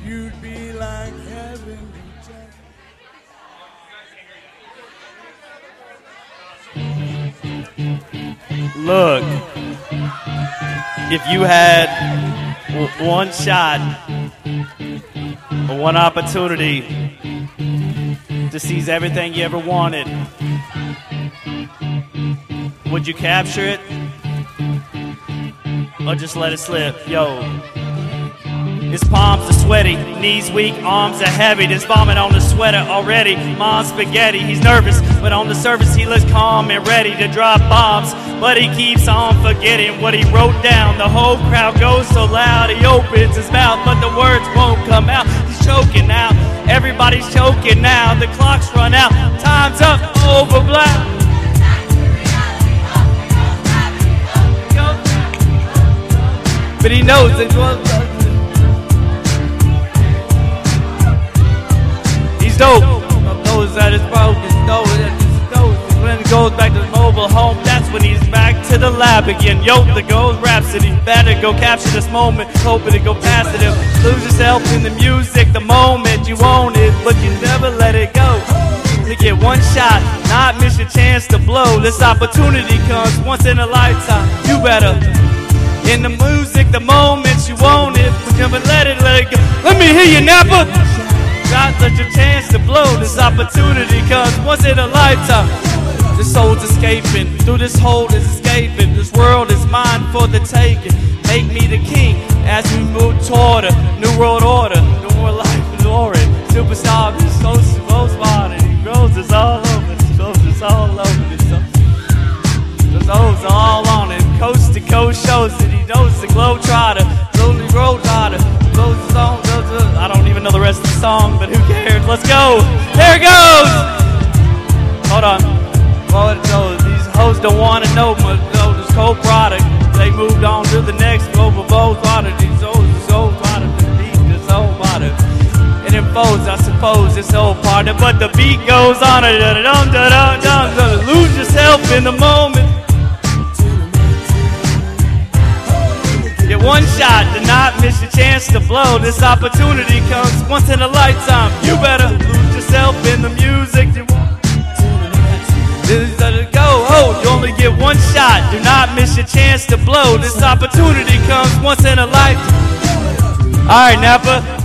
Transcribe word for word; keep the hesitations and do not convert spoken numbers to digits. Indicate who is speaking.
Speaker 1: you'd be like heaven.
Speaker 2: Look, if you had w- one shot or one opportunity to seize everything you ever wanted, would you capture it or just let it slip? Yo, his palms are sweaty, knees weak, arms are heavy. There's vomit on the sweater already. Mom's spaghetti, he's nervous, but on the surface he looks calm and ready to drop bombs. But he keeps on forgetting what he wrote down. The whole crowd goes so loud, he opens his mouth, but the words won't come out. He's choking now, everybody's choking now. The clock's run out, time's up, over black. But he knows it was. He's dope. Knows that it's broken. Knows that it's dope. When he goes back to his mobile home, that's when he's back to the lab again. Yo, the Ghost Rhapsody. Better go capture this moment, hoping to go past it. Lose yourself in the music the moment you own it, but you never let it go. To get one shot, not miss your chance to blow. This opportunity comes once in a lifetime. You better. In the music, the moments you want it, but never let it, let it go. Let me hear you, Napa. Got such a chance to blow. This opportunity comes once in a lifetime. This soul's escaping, through this hole is escaping. This world is mine for the taking. Make me the king as we move toward a new world order. No more life glory. Superstar, this so so spotted. He grows us all over. He grows us all over. This Those O's are all on it. Coast to coast shows that he knows the globetrotter. Lonely road rider. Those songs, those are, I don't even know the rest of the song, but who cares? Let's go. There it goes. Hold on. Well, no, these hoes don't want to know much. No, this whole product. They moved on to the next global bows water. These hoes are so water. The beat is so water. It unfolds, I suppose, this whole part. But the beat goes on. Da-da-dum, da-dum, dum. Lose yourself in the moment. Get one shot, do not miss your chance to blow. This opportunity comes once in a lifetime. You better lose yourself in the music. Let it go, oh, you only get one shot. Do not miss your chance to blow. This opportunity comes once in a lifetime. All right, Napa.